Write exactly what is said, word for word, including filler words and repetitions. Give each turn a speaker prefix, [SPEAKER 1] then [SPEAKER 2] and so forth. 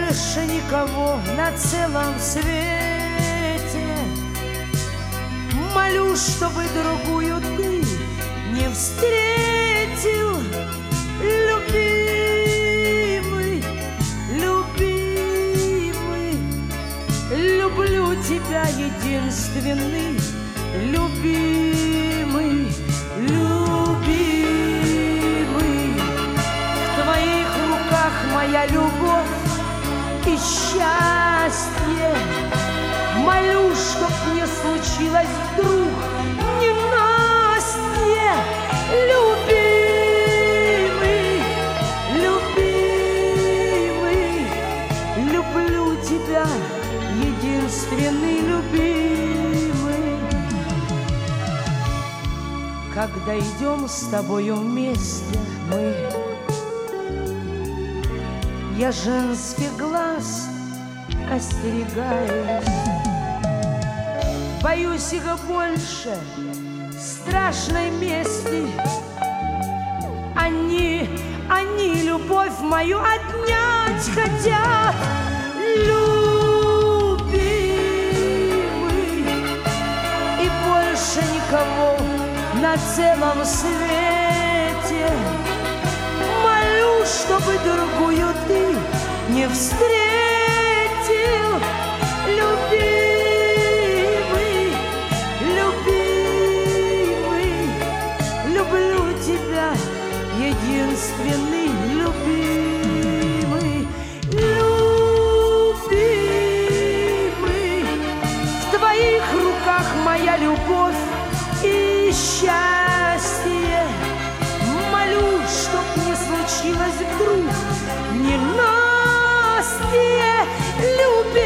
[SPEAKER 1] больше никого на целом свете. Молю, чтобы другую ты не встретил, любимый, любимый. Люблю тебя, единственный, любимый, любимый. В твоих руках моя любовь и счастье. Молю, чтоб не случилось вдруг ненастье, любимый, любимый. Люблю тебя, единственный, любимый. Когда идем с тобою вместе мы, я женских глаз остерегаюсь. Боюсь их больше страшной мести. Они, они любовь мою отнять хотят, любимый. И больше никого на целом свете. Молю, чтобы другую ты не встретил, любимый, любимый. Люблю тебя, единственный, любимый, любимый. В твоих руках моя любовь и счастье. Молю, чтоб не случилось вдруг ненастье, любимый.